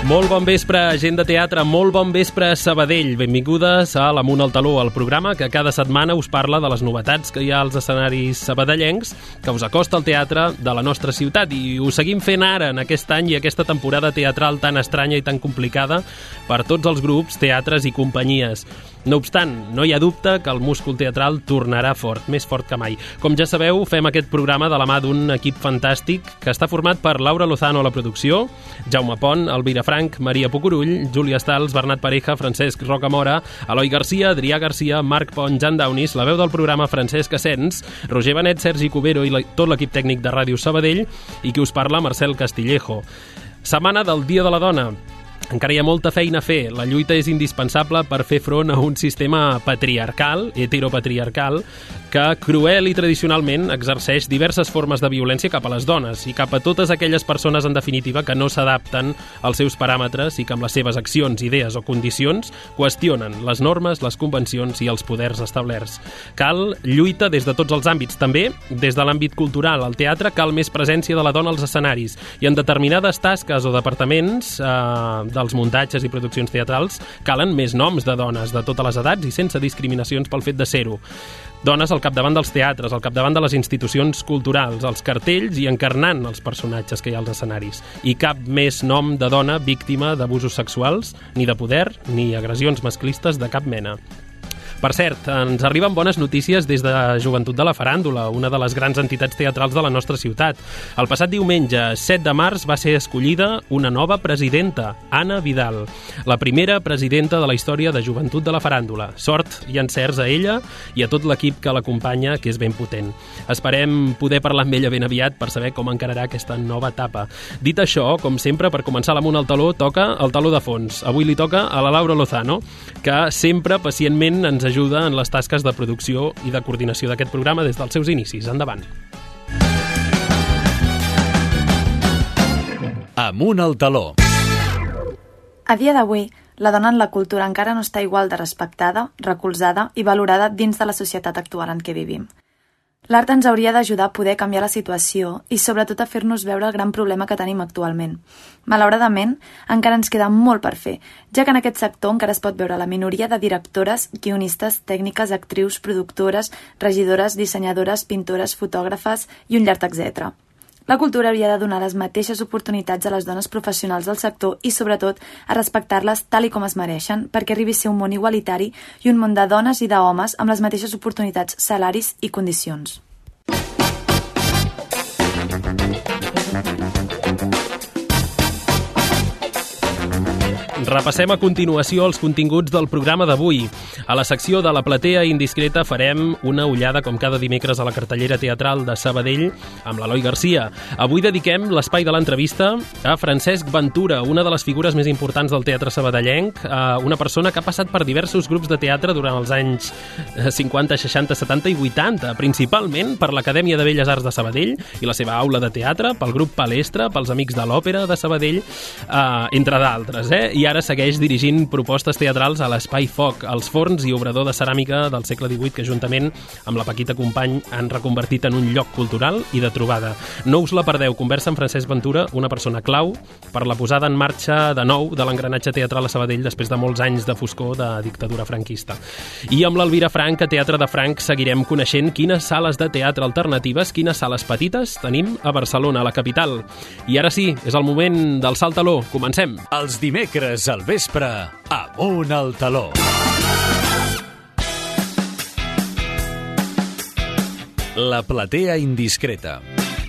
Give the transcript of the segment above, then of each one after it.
Molt bon vespre, gent de teatre, molt bon vespre, Sabadell. Benvingudes a l'Amunt al Taló, el programa que cada setmana us parla de les novetats que hi ha als escenaris sabadellencs, que us acosta al teatre de la nostra ciutat. I ho seguim fent ara, en aquest any i aquesta temporada teatral tan estranya i tan complicada per tots els grups, teatres i companyies. No obstant, no hi ha dubte que el múscul teatral tornarà fort, més fort que mai. Com ja sabeu, fem aquest programa de la mà d'un equip fantàstic que està format per Laura Lozano a la producció, Jaume Pont, Elvira Frank, Maria Pucurull, Júlia Stals, Bernat Pareja, Francesc Rocamora, Eloi Garcia, Adrià Garcia, Marc Pont, Jan Daunis, la veu del programa Francesc Asens, Roger Benet, Sergi Cubero i tot l'equip tècnic de Ràdio Sabadell i qui us parla, Marcel Castillejo. Setmana del Dia de la Dona. Encara hi ha molta feina a fer. La lluita és indispensable per fer front a un sistema patriarcal, heteropatriarcal, que cruel i tradicionalment exerceix diverses formes de violència cap a les dones i cap a totes aquelles persones, en definitiva, que no s'adapten als seus paràmetres i que amb les seves accions, idees o condicions qüestionen les normes, les convencions i els poders establerts. Cal lluita des de tots els àmbits, també des de l'àmbit cultural. Al teatre cal més presència de la dona als escenaris i en determinades tasques o departaments dels muntatges i produccions teatrals calen més noms de dones de totes les edats i sense discriminacions pel fet de ser-ho. Dones al capdavant dels teatres, al capdavant de les institucions culturals, als cartells i encarnant els personatges que hi ha als escenaris. I cap més nom de dona víctima d'abusos sexuals, ni de poder, ni agressions masclistes de cap mena. Per cert, ens arriben bones notícies des de Joventut de la Faràndula, una de les grans entitats teatrals de la nostra ciutat. El passat diumenge, 7 de març, va ser escollida una nova presidenta, Anna Vidal, la primera presidenta de la història de Joventut de la Faràndula. Sort i encerts a ella i a tot l'equip que l'acompanya, que és ben potent. Esperem poder parlar amb ella ben aviat per saber com encararà aquesta nova etapa. Dit això, com sempre, per començar l'Amunt al Taló, toca el taló de fons. Avui li toca a la Laura Lozano, que sempre, pacientment, ens ajuda en les tasques de producció i de coordinació d'aquest programa des dels seus inicis. Endavant. Amunt al Taló. A dia d'avui, la dona en la cultura encara no està igual de respectada, recolzada i valorada dins de la societat actual en què vivim. L'art ens hauria d'ajudar a poder canviar la situació i sobretot a fer-nos veure el gran problema que tenim actualment. Malauradament, encara ens queda molt per fer, ja que en aquest sector encara es pot veure la minoria de directores, guionistes, tècniques, actrius, productores, regidores, dissenyadores, pintores, fotògrafes i un llarg etcètera. La cultura hauria de donar les mateixes oportunitats a les dones professionals del sector i, sobretot, a respectar-les tal i com es mereixen perquè arribi a ser un món igualitari i un món de dones i d'homes amb les mateixes oportunitats, salaris i condicions. Repassem a continuació els continguts del programa d'avui. A la secció de la platea indiscreta farem una ullada, com cada dimecres, a la cartellera teatral de Sabadell amb l'Eloi Garcia. Avui dediquem l'espai de l'entrevista a Francesc Ventura, una de les figures més importants del teatre sabadellenc, una persona que ha passat per diversos grups de teatre durant els anys 50, 60, 70 i 80, principalment per l'Acadèmia de Belles Arts de Sabadell i la seva aula de teatre, pel grup Palestra, pels Amics de l'Òpera de Sabadell, entre d'altres. I ara segueix dirigint propostes teatrals a l'Espai Foc, als forns i obrador de ceràmica del segle XVIII, que juntament amb la Paquita Company han reconvertit en un lloc cultural i de trobada. No us la perdeu, conversa amb Francesc Ventura, una persona clau per la posada en marxa de nou de l'engranatge teatral a Sabadell després de molts anys de foscor de dictadura franquista. I amb l'Elvira Frank, a Teatre de Frank, seguirem coneixent quines sales de teatre alternatives, quines sales petites tenim a Barcelona, a la capital. I ara sí, és el moment del salt taló. Comencem. Els dimecres al vespre, Amunt al Taló. La platea indiscreta.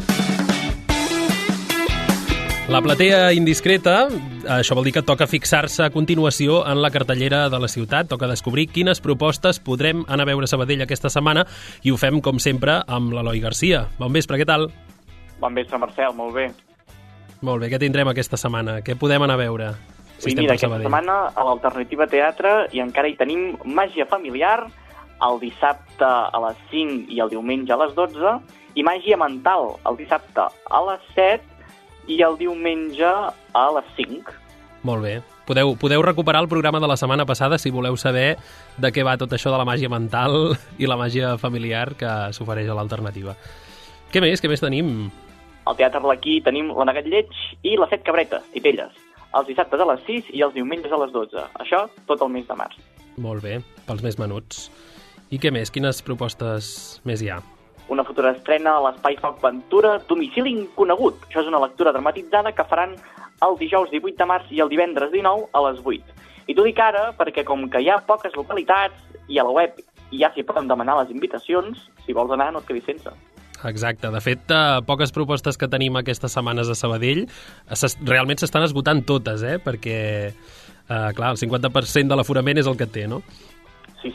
La platea indiscreta, això vol dir que toca fixar-se a continuació en la cartellera de la ciutat, toca descobrir quines propostes podrem anar a veure a Sabadell aquesta setmana i ho fem, com sempre, amb l'Eloi Garcia. Bon vespre, què tal? Bon vespre, Marcel, molt bé. Molt bé, què tindrem aquesta setmana? Què podem anar a veure? Sí, mira, aquesta setmana a l'Alternativa Teatre i encara hi tenim Màgia Familiar, el dissabte a les 5 i el diumenge a les 12, i Màgia Mental, el dissabte a les 7 i el diumenge a les 5. Molt bé. Podeu recuperar el programa de la setmana passada si voleu saber de què va tot això de la màgia mental i la màgia familiar que s'ofereix a l'Alternativa. Què més tenim? Al Teatre Arlequí tenim La Negat Lleig i La Set Cabretes, Titelles. els dissabtes a les 6 i els diumenges a les 12. Això tot el mes de març. Molt bé, pels més menuts. I què més? Quines propostes més hi ha? Una futura estrena a l'Espai Foc Ventura, Domicili Inconegut. Això és una lectura dramatitzada que faran el dijous 18 de març i el divendres 19 a les 8. I t'ho dic ara perquè com que hi ha poques localitats i a la web ja s'hi poden demanar les invitacions, si vols anar no et quedis sense. Exacte. De fet, poques propostes que tenim aquestes setmanes a Sabadell realment s'estan esgotant totes, perquè, clar, el 50% de l'aforament és el que té, no? Sí,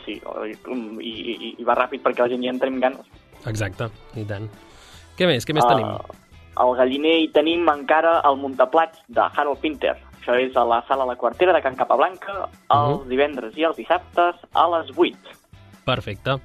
i va ràpid perquè la gent ja en tenim ganes. Exacte, i tant. Què més tenim? Al Galliner hi tenim encara el muntaplats de Harold Pinter. Això és a la sala La Quartera de Can Capablanca, els divendres i els dissabtes a les 8. Perfecte.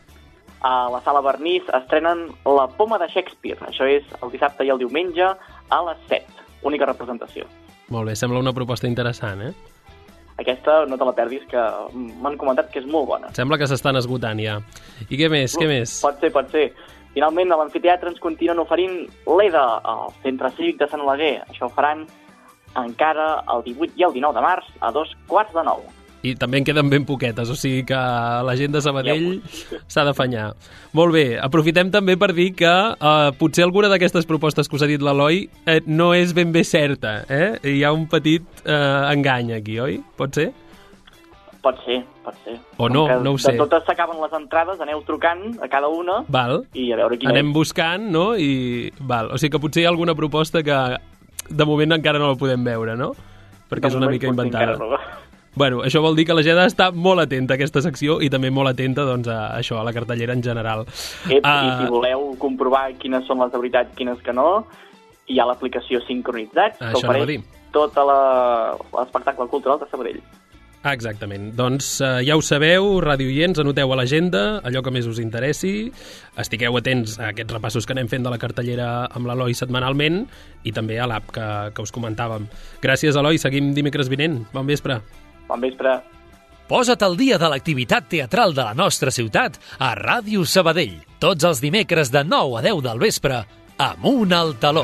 A la sala Vernís estrenen La Poma de Shakespeare. Això és el dissabte i el diumenge a les 7. Única representació. Molt bé, sembla una proposta interessant, Aquesta no te la perdis, que m'han comentat que és molt bona. Sembla que s'estan esgotant ja. I què més? Pot ser. Finalment, a l'amfiteatre ens continuen oferint l'EDA al Centre Cívic de Sant Oleguer. Això ho faran encara el 18 i el 19 de març a 8:45. I també en queden ben poquetes, o sigui que la gent de Sabadell s'ha d'afanyar. Molt bé, aprofitem també per dir que potser alguna d'aquestes propostes que us ha dit l'Eloi no és ben bé certa, Hi ha un petit engany aquí, oi? Pot ser? Pot ser. O no, no ho sé. De totes s'acaben les entrades, aneu trucant a cada una. Val. I a veure quina anem buscant, no? Val. O sigui que potser hi ha alguna proposta que de moment encara no la podem veure, no? Perquè és una mica inventada. Bueno, això vol dir que la gent està molt atenta a aquesta secció i també molt atenta doncs, a això, a la cartellera en general. I si voleu comprovar quines són les de veritat, quines que no, hi ha l'aplicació Sincronitzats, que ofereix tot l'espectacle cultural de Sabadell. Exactament. Doncs ja ho sabeu, radioients, anoteu a l'agenda allò que més us interessi, estigueu atents a aquests repassos que anem fent de la cartellera amb l'Eloi setmanalment i també a l'app que us comentàvem. Gràcies, Eloi. Seguim dimecres vinent. Bon vespre. Bon vespre. Posa't al dia de l'activitat teatral de la nostra ciutat a Ràdio Sabadell. Tots els dimecres de 9 a 10 del vespre, Amunt al Taló.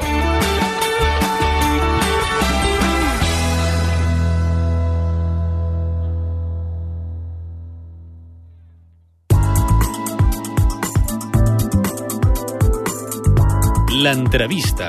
L'entrevista.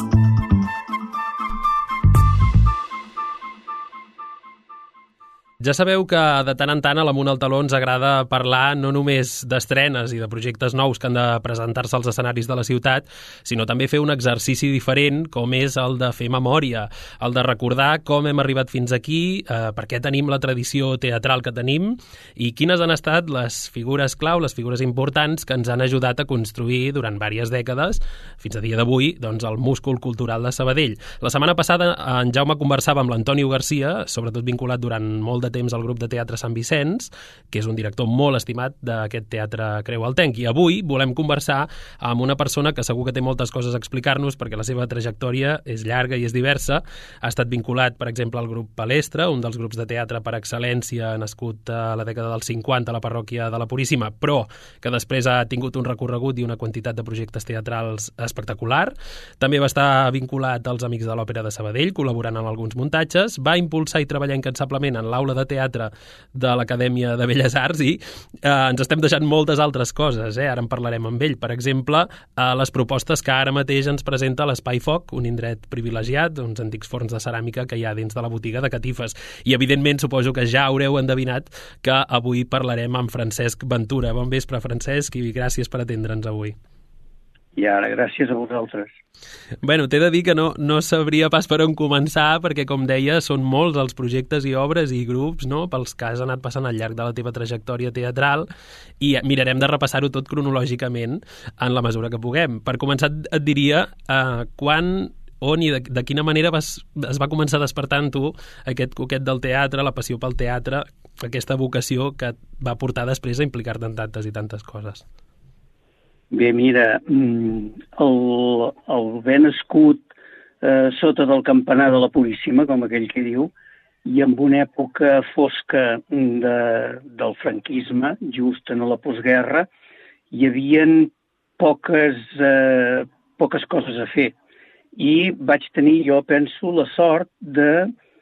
Ja sabeu que de tant en tant a l'Amunt al Taló ens agrada parlar no només d'estrenes i de projectes nous que han de presentar-se als escenaris de la ciutat, sinó també fer un exercici diferent com és el de fer memòria, el de recordar com hem arribat fins aquí, per què tenim la tradició teatral que tenim i quines han estat les figures clau, les figures importants que ens han ajudat a construir durant diverses dècades, fins a dia d'avui, doncs, el múscul cultural de Sabadell. La setmana passada en Jaume conversava amb l'Antonio Garcia, sobretot vinculat durant molt de temps al grup de teatre Sant Vicenç, que és un director molt estimat d'aquest teatre Creu Altenc. I avui volem conversar amb una persona que segur que té moltes coses a explicar-nos perquè la seva trajectòria és llarga i és diversa. Ha estat vinculat, per exemple, al grup Palestra, un dels grups de teatre per excel·lència nascut a la dècada dels 50 a la parròquia de la Puríssima, però que després ha tingut un recorregut i una quantitat de projectes teatrals espectacular. També va estar vinculat als Amics de l'Òpera de Sabadell, col·laborant en alguns muntatges. Va impulsar i treballar incansablement en l'aula de teatre de l'Acadèmia de Belles Arts i ens estem deixant moltes altres coses, ara en parlarem amb ell. Per exemple, les propostes que ara mateix ens presenta l'Espai Foc, un indret privilegiat, uns antics forns de ceràmica que hi ha dins de la botiga de catifes. I, evidentment, suposo que ja haureu endevinat que avui parlarem amb Francesc Ventura. Bon vespre, Francesc, i gràcies per atendre'ns avui. I ara, gràcies a vosaltres. Bueno, t'he de dir que no sabria pas per on començar, perquè, com deia, són molts els projectes i obres i grups, no?, pels que has anat passant al llarg de la teva trajectòria teatral, i mirarem de repassar-ho tot cronològicament en la mesura que puguem. Per començar, et diria quan, on i de quina manera es va començar a despertar en tu aquest coquet del teatre, la passió pel teatre, aquesta vocació que et va portar després a implicar-te en tantes i tantes coses. Bé, mira, el ben nascut sota del campanar de la Puríssima, com aquell que diu, i en una època fosca del franquisme, just en la postguerra, hi havia poques coses a fer. I vaig tenir, jo penso, la sort de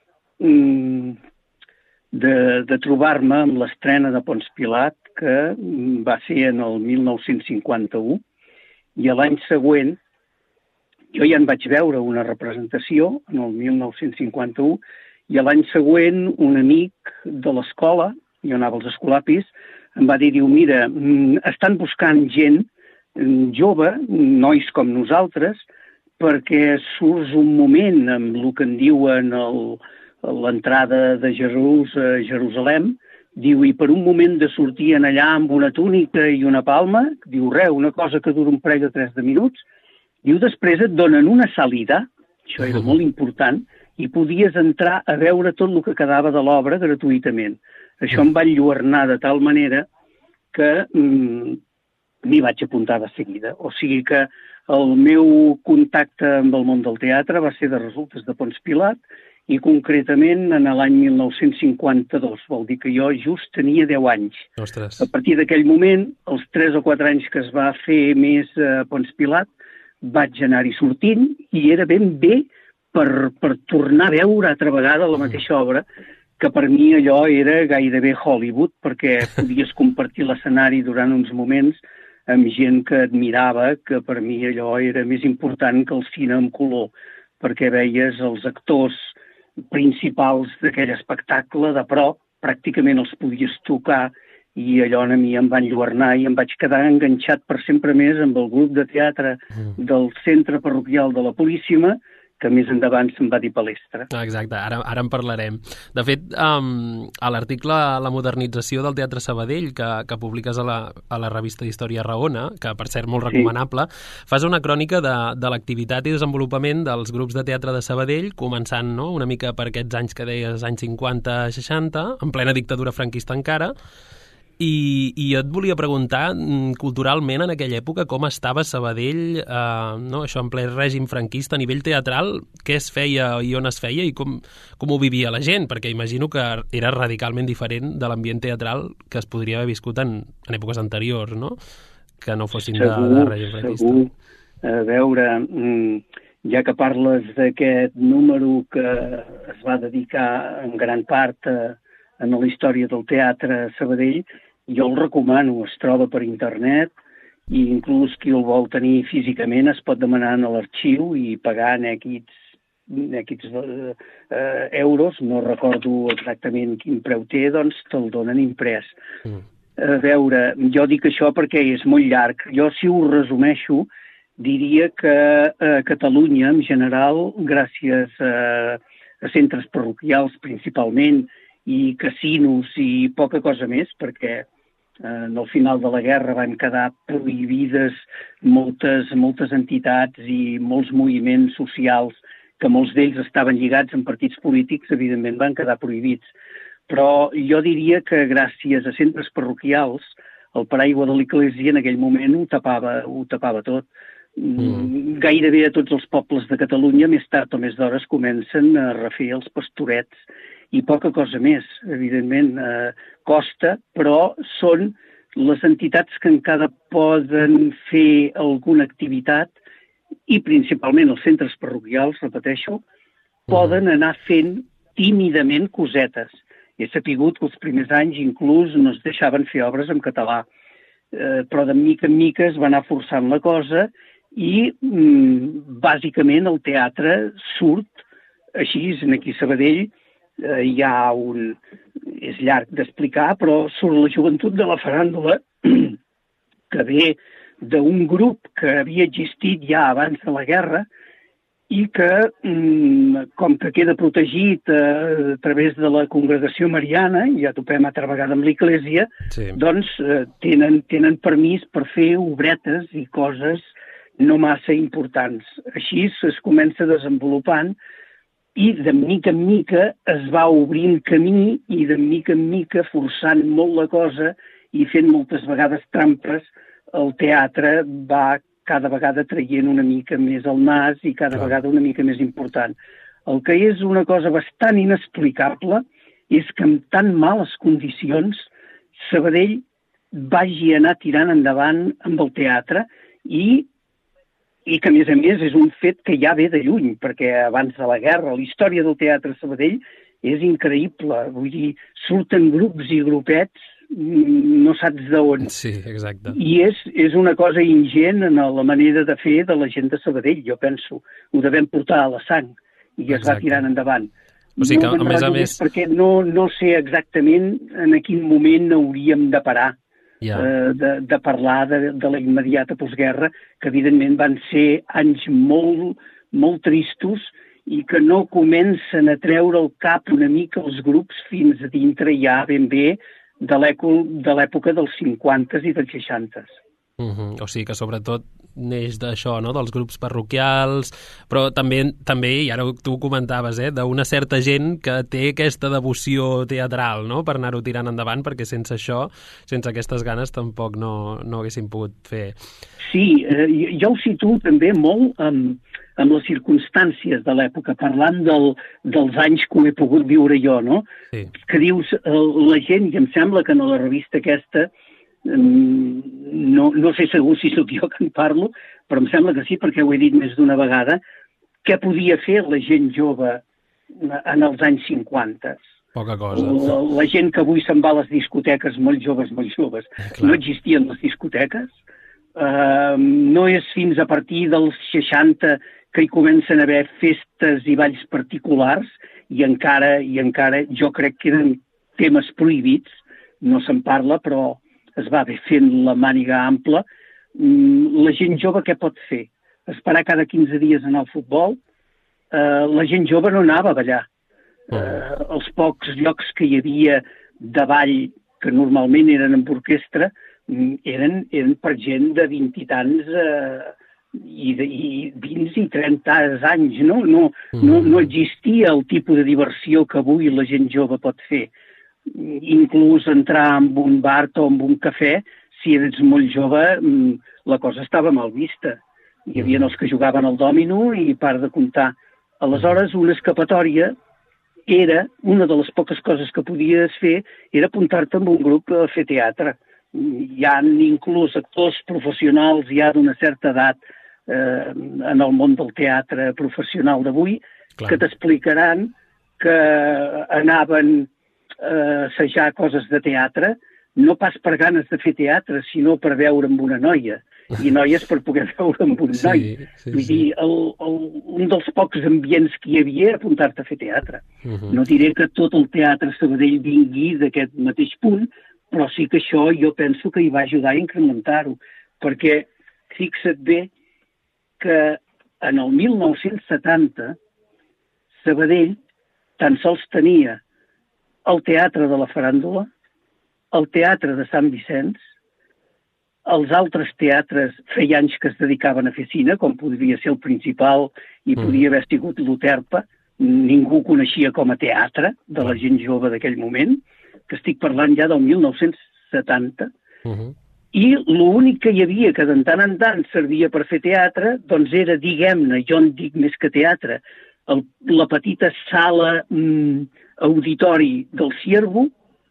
de trobar-me amb l'estrena de Ponç Pilat, que va ser en el 1951, i l'any següent jo ja en vaig veure una representació, en el 1951, i l'any següent un amic de l'escola, jo anava als escolapis, em va dir, mira, estan buscant gent jove, nois com nosaltres, perquè surts un moment amb el que en diuen l'entrada de Jesús a Jerusalem, diu, i per un moment de sortir en allà amb una túnica i una palma, diu, una cosa que dura un parell o 3 de minuts, diu, després et donen una salida, això era molt important, i podies entrar a veure tot el que quedava de l'obra gratuïtament. Això em va enlluernar de tal manera que m'hi vaig apuntar de seguida. O sigui que el meu contacte amb el món del teatre va ser de resultes de Ponç Pilat, i concretament en l'any 1952, vol dir que jo just tenia 10 anys. Ostres. A partir d'aquell moment, els 3 o 4 anys que es va fer més Ponç Pilat, vaig anar-hi sortint i era ben bé per tornar a veure altra vegada la mateixa obra, que per mi allò era gairebé Hollywood, perquè podies compartir l'escenari durant uns moments amb gent que admirava, que per mi allò era més important que el cine en color, perquè veies els actors principals d'aquell espectacle de prop, pràcticament els podies tocar, i allò a mi em va enlluernar i em vaig quedar enganxat per sempre més amb el grup de teatre del Centre Parroquial de la Puríssima, que més endavant se'n va dir Palestra. Exacte, ara en parlarem. De fet, a l'article La modernització del Teatre Sabadell, que publiques a la revista d'Història Raona, que per cert molt recomanable, fas una crònica de l'activitat i desenvolupament dels grups de teatre de Sabadell, començant una mica per aquests anys que deies, anys 50-60, en plena dictadura franquista encara, i jo et volia preguntar, culturalment en aquella època, com estava Sabadell, això en ple règim franquista, a nivell teatral, què es feia i on es feia i com ho vivia la gent, perquè imagino que era radicalment diferent de l'ambient teatral que es podria haver viscut en èpoques anteriors, no? Que no fossin de règim franquista. Segur. A veure, ja que parles d'aquest número que es va dedicar en gran part a la història del teatre a Sabadell, jo el recomano, es troba per internet i inclús qui el vol tenir físicament es pot demanar a l'arxiu i pagar aquests euros, no recordo exactament quin preu té, doncs te'l donen imprès. A veure, jo dic això perquè és molt llarg. Jo, si ho resumeixo, diria que a Catalunya, en general, gràcies a centres parroquials principalment, i casinos i poca cosa més, perquè al final de la guerra van quedar prohibides moltes entitats i molts moviments socials, que molts d'ells estaven lligats amb partits polítics, evidentment van quedar prohibits. Però jo diria que gràcies a centres parroquials, el paraigua de l'Església en aquell moment ho tapava tot. Gairebé a tots els pobles de Catalunya, més tard o més d'hora, es comencen a refer els pastorets i poca cosa més, evidentment, costa, però són les entitats que encara poden fer alguna activitat i principalment els centres parroquials, repeteixo, poden anar fent tímidament cosetes. He sapigut que els primers anys inclús no es deixaven fer obres en català, però de mica en mica es va anar forçant la cosa i bàsicament el teatre surt així, aquí a Sabadell, hi ha és llarg d'explicar, però surt la joventut de la faràndula, que ve d'un grup que havia existit ja abans de la guerra i que, com que queda protegit a través de la congregació mariana, ja topem altra vegada amb l'Església, doncs tenen permís per fer obretes i coses no massa importants. Així es comença desenvolupant i de mica en mica es va obrint camí i de mica en mica, forçant molt la cosa i fent moltes vegades trampes, el teatre va cada vegada traient una mica més el nas i cada vegada una mica més important. El que és una cosa bastant inexplicable és que amb tan males condicions Sabadell vagi anar tirant endavant amb el teatre i que, a més, és un fet que ja ve de lluny, perquè abans de la guerra la història del teatre a Sabadell és increïble. Vull dir, surten grups i grupets, no saps d'on. Sí, exacte. I és una cosa ingent en la manera de fer de la gent de Sabadell, jo penso. Ho devem portar a la sang i es va tirant endavant. O sigui que, a més a més... Perquè no sé exactament en quin moment hauríem de parar de parlar de la immediata postguerra, que evidentment van ser anys molt, molt tristos i que no comencen a treure el cap una mica els grups fins a dintre ja ben bé de l'època dels 50s i dels 60s. O sigui que sobretot neix d'això, no? Dels grups parroquials, però també, i ara tu ho comentaves, d'una certa gent que té aquesta devoció teatral, no?, per anar-ho tirant endavant, perquè sense això, sense aquestes ganes, tampoc no haguessin pogut fer. Sí, jo ho situo també molt amb les circumstàncies de l'època, parlant dels anys que ho he pogut viure jo, no? Sí. Que dius, la gent, i em sembla que en la revista aquesta, no sé segur si sóc jo que en parlo, però em sembla que sí, perquè ho he dit més d'una vegada, què podia fer la gent jove en els anys 50? Poca cosa. La gent que avui se'n va a les discoteques, molt joves. No existien les discoteques. No és fins a partir dels 60 que hi comencen a haver festes i balls particulars i encara jo crec que eren temes prohibits, no se'n parla, però es va bé fent la màniga ampla. La gent jove què pot fer? Esperar cada 15 dies anar al futbol? La gent jove no anava a ballar. Els pocs llocs que hi havia de ball, que normalment eren amb orquestra, eren per gent de 20 i tants i 20 i 30 anys. No existia el tipus de diversió que avui la gent jove pot fer. Inclús entrar en un bar o en un cafè, si eres molt jove, la cosa estava mal vista. Hi havia els que jugaven al dòmino i par de comptar. Aleshores, una escapatòria era, una de les poques coses que podies fer, era apuntar-te en un grup a fer teatre. Hi ha inclús actors professionals ja d'una certa edat en el món del teatre professional d'avui que t'explicaran que anaven assajar coses de teatre, no pas per ganes de fer teatre, sinó per veure amb una noia, i noies per poder veure amb un noi. Vull dir, un dels pocs ambients que hi havia era apuntar-te a fer teatre. No diré que tot el teatre Sabadell vingui d'aquest mateix punt, però sí que això jo penso que hi va ajudar a incrementar-ho, perquè fixa't bé que en el 1970 Sabadell tan sols tenia el Teatre de la Faràndula, el Teatre de Sant Vicenç, els altres teatres feia anys que es dedicaven a fer cine, com podria ser el Principal i podria haver sigut l'Uterpa, ningú coneixia com a teatre de la gent jove d'aquell moment, que estic parlant ja del 1970, i l'únic que hi havia que de tant en tant servia per fer teatre, doncs era, diguem-ne, jo en dic més que teatre, la petita sala auditori del Ciervo,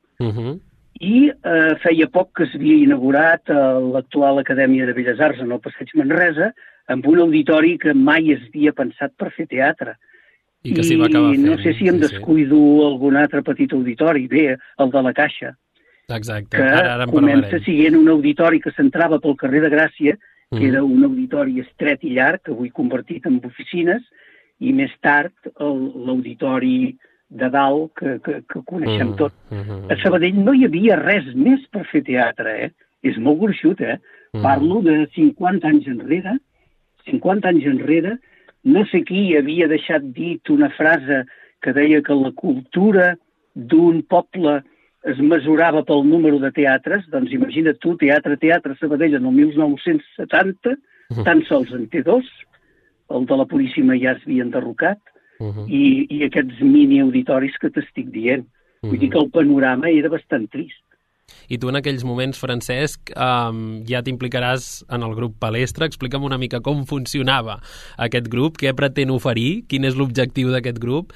i feia poc que s'havia inaugurat l'actual Acadèmia de Belles Arts en el Passeig Manresa, amb un auditori que mai es havia pensat per fer teatre. I que s'hi va acabar fent. No sé si em descuido algun altre petit auditori, bé, el de la Caixa. Exacte, que ara en comença parlarem. sent un auditori que s'entrava pel carrer de Gràcia, que era un auditori estret i llarg, avui convertit en oficines, i més tard l'auditori de dalt que coneixem tot. A Sabadell no hi havia res més per fer teatre, És molt gruixut, Parlo de 50 anys enrere. 50 anys enrere, no sé qui havia deixat dit una frase que deia que la cultura d'un poble es mesurava pel número de teatres. Doncs imagina't tu, Teatre Sabadell en el 1970, tan sols en té 2, el de la Puríssima ja es havia enderrocat, i aquests mini-auditoris que t'estic dient. Vull dir que el panorama era bastant trist. I tu en aquells moments, Francesc, ja t'implicaràs en el grup Palestra. Explica'm una mica com funcionava aquest grup, què pretén oferir, quin és l'objectiu d'aquest grup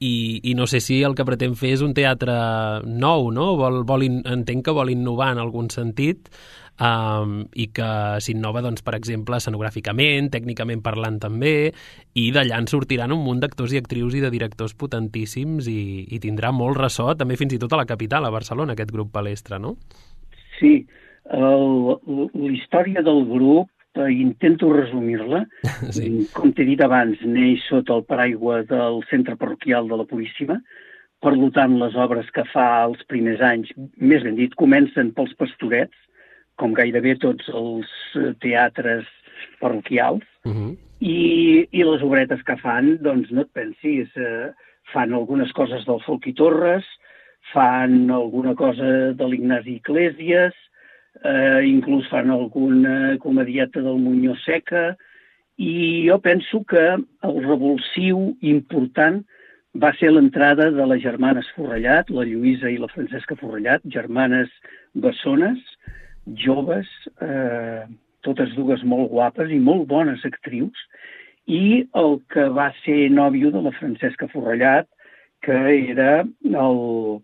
i no sé si el que pretén fer és un teatre nou, no? Entenc que vol innovar en algun sentit, i que s'innova, doncs, per exemple, escenogràficament, tècnicament parlant també, i d'allà en sortiran un munt d'actors i actrius i de directors potentíssims i tindrà molt ressò, també fins i tot a la capital, a Barcelona, aquest grup Palestra, no? Sí, la història del grup intento resumir-la. Sí. Com t'he dit abans, neix sota el paraigua del centre parroquial de la Puríssima. Per tant, les obres que fa els primers anys, més ben dit, comencen pels Pastorets, com gairebé tots els teatres parroquials, i les obretes que fan, doncs no et pensis, fan algunes coses del Folchi Torres, fan alguna cosa de l'Ignasi Iglesias, inclús fan alguna comedieta del Muñoz Seca, i jo penso que el revulsiu important va ser l'entrada de les germanes Forrellat, la Lluïsa i la Francesca Forrellat, germanes bessones, joves, totes dues molt guapes i molt bones actrius, i el que va ser nòvio de la Francesca Forrellat, que era el...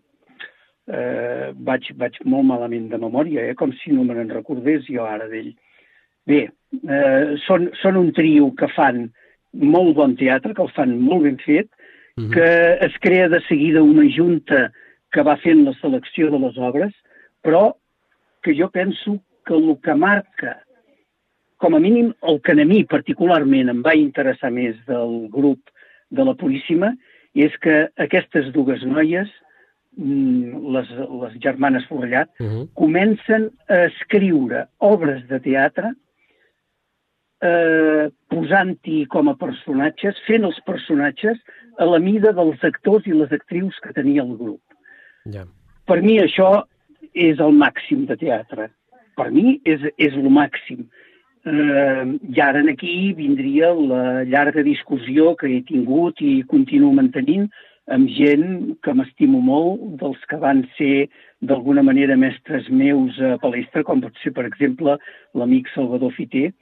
Vaig molt malament de memòria, com si no me n'en recordés jo ara d'ell. Bé, són un trio que fan molt bon teatre, que el fan molt ben fet, que es crea de seguida una junta que va fent la selecció de les obres, però que jo penso que el que marca, com a mínim el que a mi particularment em va interessar més del grup de la Puríssima, és que aquestes dues noies, les germanes Forrellat, comencen a escriure obres de teatre posant-hi com a personatges, fent els personatges a la mida dels actors i les actrius que tenia el grup. Per mi això és el màxim de teatre. Per mi és el màxim. I ara aquí vindria la llarga discussió que he tingut i continuo mantenint amb gent que m'estimo molt, dels que van ser d'alguna manera mestres meus a Palestra, com pot ser, per exemple, l'amic Salvador Fiter,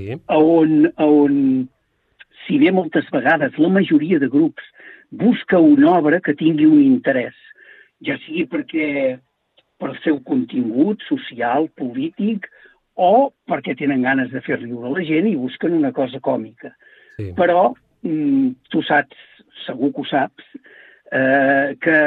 on si bé moltes vegades la majoria de grups busca una obra que tingui un interès, ja sigui per el seu contingut social, polític, o perquè tenen ganes de fer riure la gent i busquen una cosa còmica. Però tu saps, segur que ho saps, que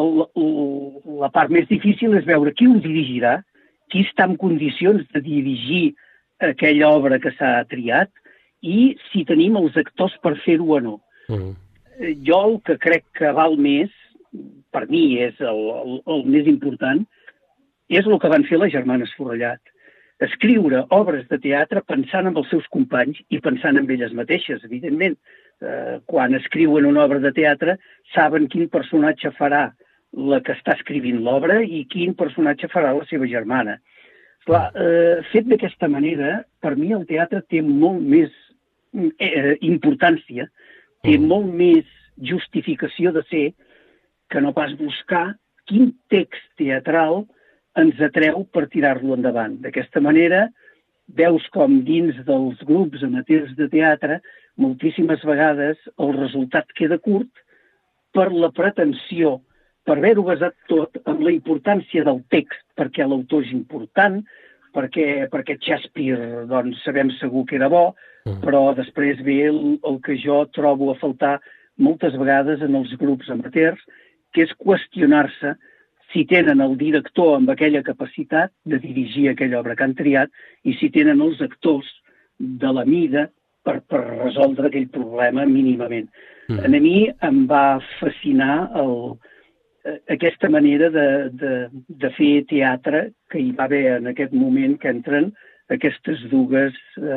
la part més difícil és veure qui ho dirigirà, qui està en condicions de dirigir aquella obra que s'ha triat i si tenim els actors per fer-ho o no. Jo el que crec que val més, per mi és el més important, és el que van fer les germanes Forrellat. Escriure obres de teatre pensant en els seus companys i pensant en elles mateixes, evidentment. Quan escriuen una obra de teatre saben quin personatge farà la que està escrivint l'obra i quin personatge farà la seva germana. Clar, fet d'aquesta manera, per mi el teatre té molt més importància, té molt més justificació de ser que no pas buscar quin text teatral ens atreu per tirar-lo endavant. D'aquesta manera, veus com dins dels grups amateurs de teatre moltíssimes vegades el resultat queda curt per la pretensió, per haver-ho basat tot en la importància del text, perquè l'autor és important, perquè Shakespeare, doncs, sabem segur que era bo, però després ve el que jo trobo a faltar moltes vegades en els grups amateurs, que és qüestionar-se si tenen el director amb aquella capacitat de dirigir aquella obra que han triat i si tenen els actors de la mida per resoldre aquell problema mínimament. A mi em va fascinar aquesta manera de fer teatre que hi va haver en aquest moment que entren aquestes dues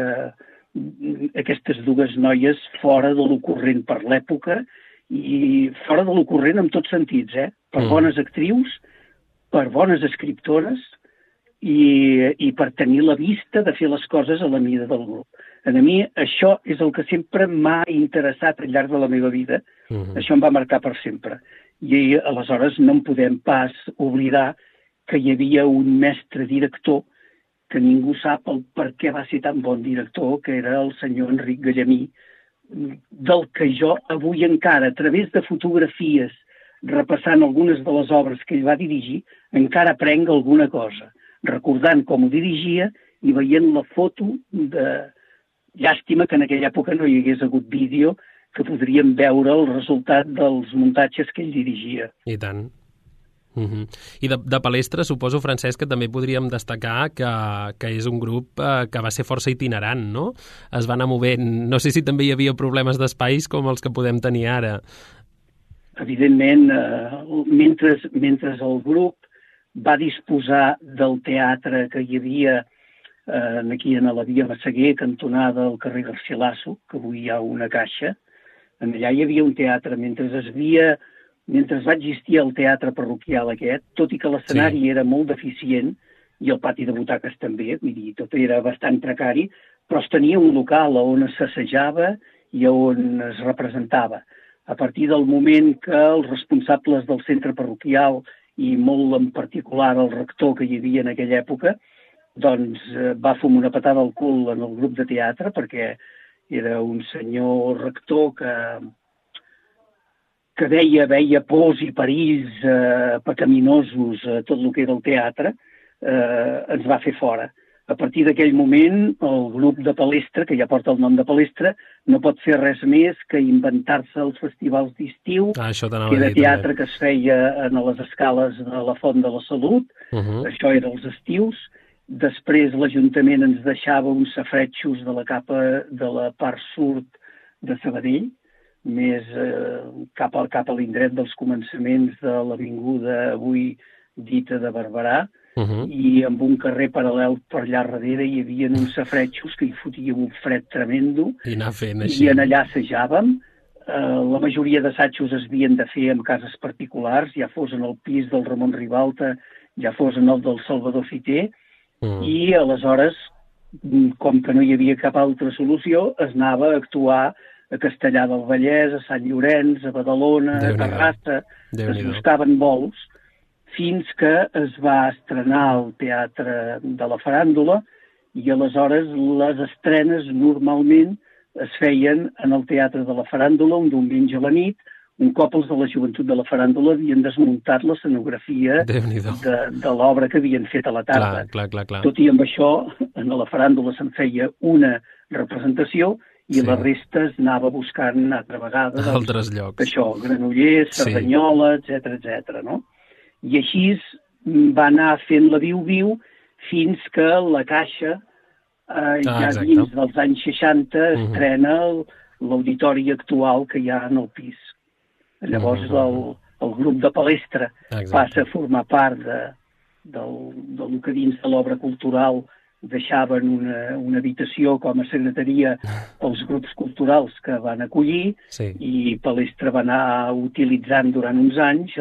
noies fora de l'ocorrent per l'època i fora de l'ocorrent en tots sentits, per bones actrius, per bones escriptores i per tenir la vista de fer les coses a la mida del grup. A mi això és el que sempre m'ha interessat al llarg de la meva vida. Això em va marcar per sempre. I aleshores no en podem pas oblidar que hi havia un mestre director que ningú sap el per què va ser tan bon director, que era el senyor Enric Gallamí, del que jo avui encara, a través de fotografies, repassant algunes de les obres que ell va dirigir, encara aprenc alguna cosa, recordant com ho dirigia i veient la foto de... Llàstima que en aquella època no hi hagués hagut vídeo que podríem veure el resultat dels muntatges que ell dirigia. I tant. I de Palestra, suposo, Francesc, que també podríem destacar que és un grup que va ser força itinerant, no? Es va anar movent. No sé si també hi havia problemes d'espais com els que podem tenir ara. Evidentment, mentre el grup va disposar del teatre que hi havia aquí a la via Massaguer, cantonada al carrer Garcilaso, que avui hi ha una caixa, allà hi havia un teatre. Mentre va existir el teatre parroquial aquest, tot i que l'escenari era molt deficient, i el pati de butaques també, vull dir, tot era bastant precari, però es tenia un local on s'assajava i on es representava. A partir del moment que els responsables del centre parroquial, i molt en particular el rector que hi havia en aquella època, doncs va fumar una patada al cul en el grup de teatre, perquè era un senyor rector que veia pors i perills pecaminosos a tot el que era el teatre, ens va fer fora. A partir d'aquell moment, el grup de Palestra, que ja porta el nom de Palestra, no pot fer res més que inventar-se els festivals d'estiu, que era teatre que es feia a les escales de la Font de la Salut, això era els estius. Després l'Ajuntament ens deixava uns safretxos de la part sud de Sabadell, més cap a l'indret dels començaments de l'avinguda avui dita de Barberà, i amb un carrer paral·lel per allà darrere hi havia uns safretxos que hi fotíem un fred tremendo, i en allà assajàvem. La majoria d'assajos es havien de fer en cases particulars, ja fos en el pis del Ramon Ribalta, ja fos en el del Salvador Fiter, i aleshores, com que no hi havia cap altra solució, es anava a actuar a Castellar del Vallès, a Sant Llorenç, a Badalona, a Terrassa, es buscaven vols, fins que es va estrenar el Teatre de la Faràndula, i aleshores les estrenes normalment es feien en el Teatre de la Faràndula un diumenge a la nit, un cop els de la Joventut de la Faràndula havien desmuntat l'escenografia de l'obra que havien fet a la tarda. Clar. Tot i amb això, en la Faràndula se'n feia una representació i la resta es anava buscant altra vegada altres llocs. Això, Granollers, Cerdanyola, etc. no? I així va anar fent la viu-viu fins que la Caixa, ja dins dels anys 60, estrena l'auditori actual que hi ha en el pis. Llavors el grup de Palestra passa a formar part del que dins de l'obra cultural deixaven una habitació com a secretaria pels grups culturals que van acollir, i Palestra va anar utilitzant durant uns anys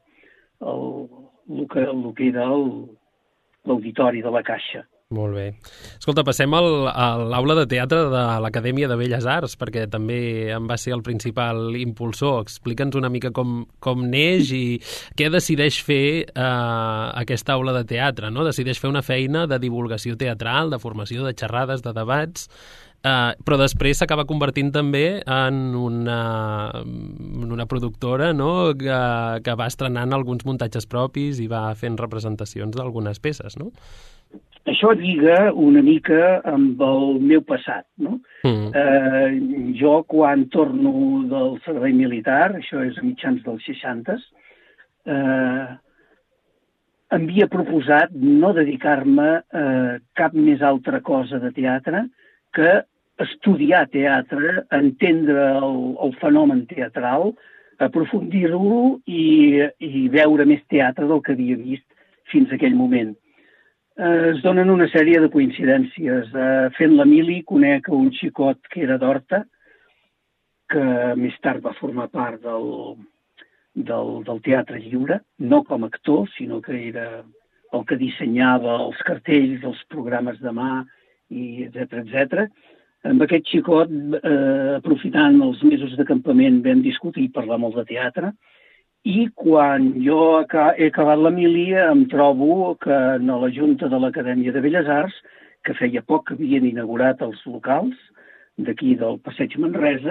el que era l'auditori de la Caixa. Molt bé. Escolta, passem a l'aula de teatre de l'Acadèmia de Belles Arts, perquè també en va ser el principal impulsor. Explica'ns una mica com neix i què decideix fer aquesta aula de teatre, no? Decideix fer una feina de divulgació teatral, de formació, de xerrades, de debats, però després s'acaba convertint també en una productora, no? que va estrenant alguns muntatges propis i va fent representacions d'algunes peces, no? Això lliga una mica amb el meu passat, no? Jo, quan torno del servei militar, això és a mitjans dels 60, em havia proposat no dedicar-me a cap més altra cosa de teatre que estudiar teatre, entendre el fenomen teatral, aprofundir-lo i veure més teatre del que havia vist fins a aquell moment. Es donen una sèrie de coincidències. Fent la mili conec un xicot que era d'Horta, que més tard va formar part del Teatre Lliure, no com a actor, sinó que era el que dissenyava els cartells, els programes de mà, etc. Amb aquest xicot, aprofitant els mesos de campament, vam discutir i parlar molt de teatre, i quan jo he acabat la mili em trobo que a la Junta de l'Acadèmia de Belles Arts, que feia poc que havien inaugurat els locals, d'aquí del Passeig Manresa,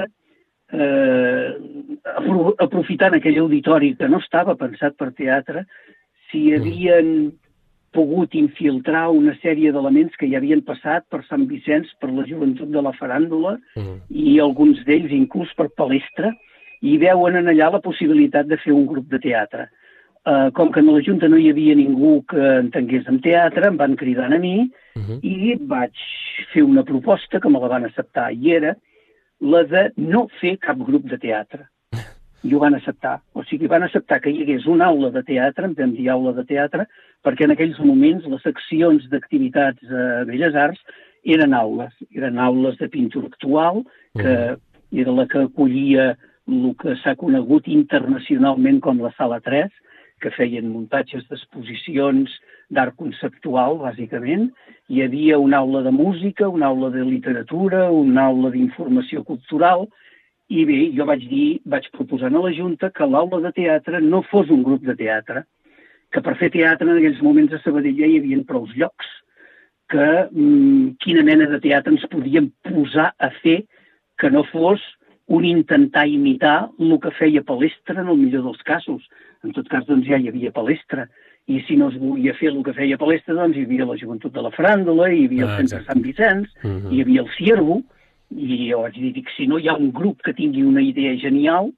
aprofitant aquell auditori que no estava pensat per teatre, s'hi havien pogut infiltrar una sèrie d'elements que ja havien passat per Sant Vicenç, per la joventut de la faràndula, i alguns d'ells inclús per Palestra, i veuen en allà la possibilitat de fer un grup de teatre. Com que a la Junta no hi havia ningú que entengués en teatre, em van cridar a mi i vaig fer una proposta que me la van acceptar, i era la de no fer cap grup de teatre. I ho van acceptar. O sigui, van acceptar que hi hagués una aula de teatre, en vam dir aula de teatre, perquè en aquells moments les seccions d'activitats a Belles Arts eren aules de pintura actual, que era la que acollia el que s'ha conegut internacionalment com la Sala 3, que feien muntatges d'exposicions d'art conceptual, bàsicament. Hi havia una aula de música, una aula de literatura, una aula d'informació cultural, i bé, jo vaig proposar a la Junta que l'aula de teatre no fos un grup de teatre, que per fer teatre en aquells moments a Sabadell ja hi havia prou llocs, que quina mena de teatre ens podíem posar a fer que no fos un intentar imitar el que feia Palestra en el millor dels casos. En tot cas, doncs, ja hi havia Palestra. I si no es volia fer el que feia Palestra, doncs hi havia la joventut de la faràndula, hi havia el Centre Sant Vicenç, hi havia el Ciervo, i jo vaig dir, si no hi ha un grup que tingui una idea genial,